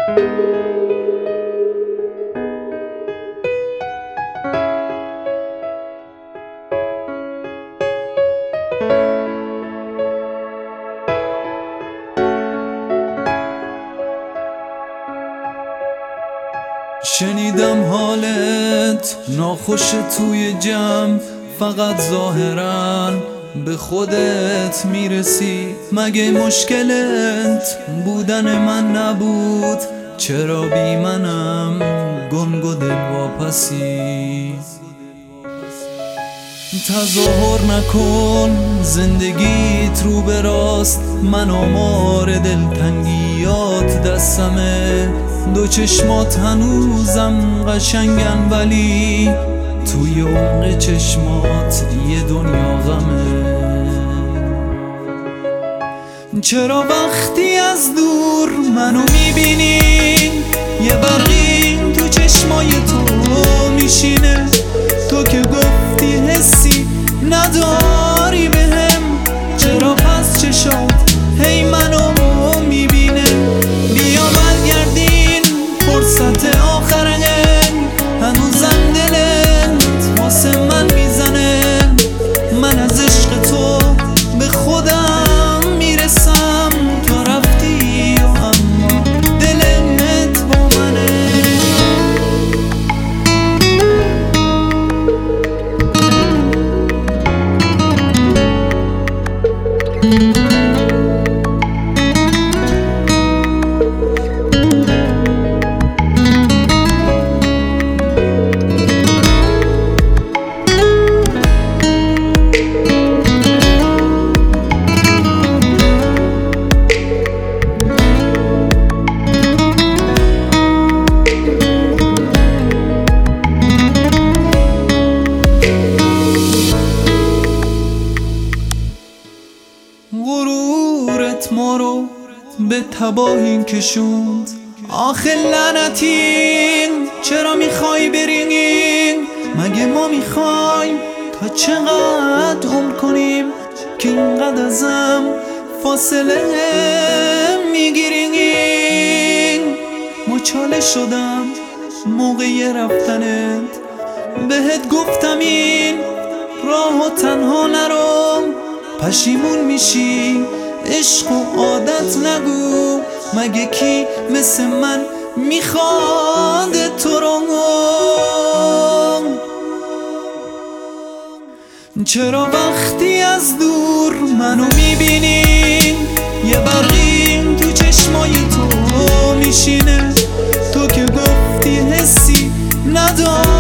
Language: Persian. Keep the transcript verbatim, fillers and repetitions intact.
شنیدم حالت ناخوش توی جمع، فقط ظاهراً به خودت میرسی. مگه مشکلت بودن من نبود؟ چرا بی منم گنگ و دل واپسی؟ تظاهر نکن زندگیت رو به راست، من آمار دلتنگیات دستمه. دو چشمات هنوزم قشنگن ولی توی عمق چشمات یه دنیا غمه. چرا وقتی از دور منو میبینی یه برقی تو چشمای تو میشینه؟ تو که گفتی حسی نداری بهم، چرا پس چشات هی منو میبینه؟ بیا برگردین فرصت آخره، هنوزم دلت واسه من میزنه. من از عشق تو به خودم میرسم، تو رفتی و اما دلت با منه. غرورت ما رو به تباهی کشوند. آخه لعنتین چرا میخوای برینیم؟ مگه ما میخوایم تا چقدر عمر کنیم که اینقدر ازم فاصله میگیریم؟ مچاله شدم موقع رفتنت، بهت گفتم این راه و تنها نرو. پشیمون میشی عشق و عادت نگو، مگه کی مثل من میخواد تو رو؟ چرا وقتی از دور منو میبینی یه برقی تو چشمای تو میشینه؟ تو که گفتی حسی نداری